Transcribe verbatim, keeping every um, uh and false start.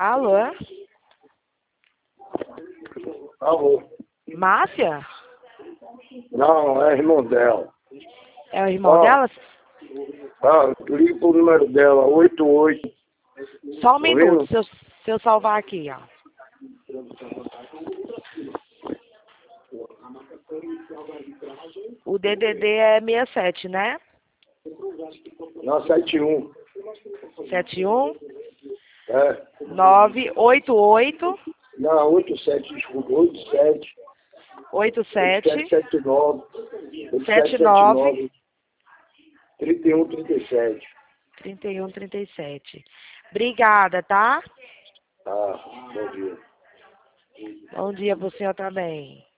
Alô? Alô? Márcia? Não, é irmão dela. É o irmão Ó, dela? Ah, liga pro número dela, oito oito. Só um Tá minuto, vendo? se eu, se eu salvar aqui, ó. O D D D é sessenta e sete, né? Não, sete um. sete um É. nove oito oito Não, oito sete, desculpa, oito sete. oito oito sete sete sete nove. sete nove trinta e um, trinta e sete. trinta e um trinta e sete. Obrigada, tá? Ah, bom dia. Bom dia pro senhor também.